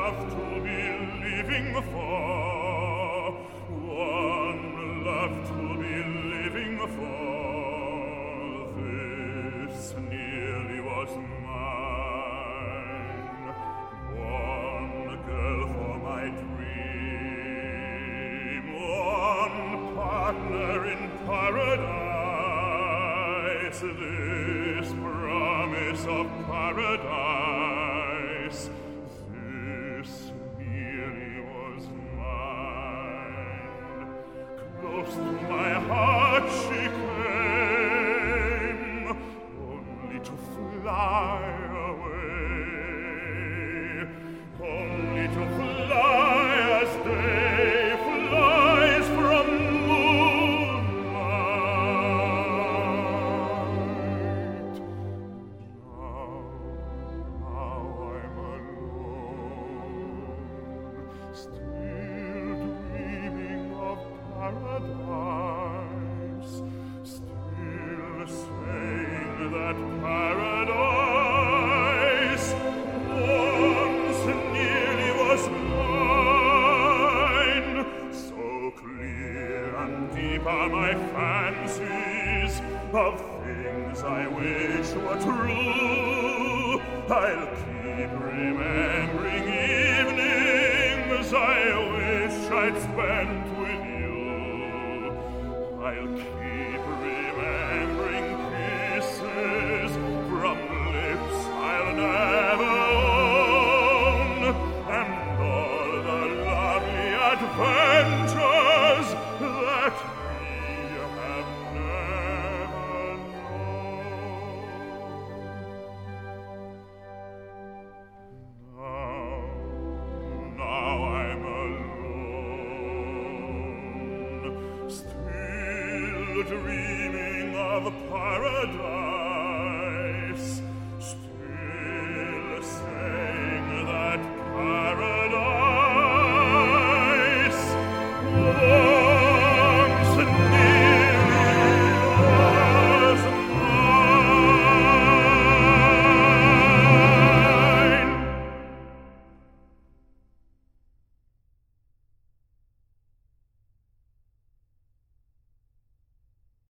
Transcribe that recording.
love to be living for, one love to be living for. This nearly was mine, one girl for my dream, one partner in paradise. This promise of paradise, this nearly was mine. Close to my heart she came, only to fly away, only to fly as day flies from moonlight. Now I'm alone, still dreaming of paradise, still saying that paradise once nearly was mine. So clear and deep are my fancies of things I wish were true. I'll keep remembering evenings I wish I'd spent with you. I'll keep remembering kisses from lips I'll never own, and all the lovely adventures that we have never known. Now I'm alone, still dreaming of paradise.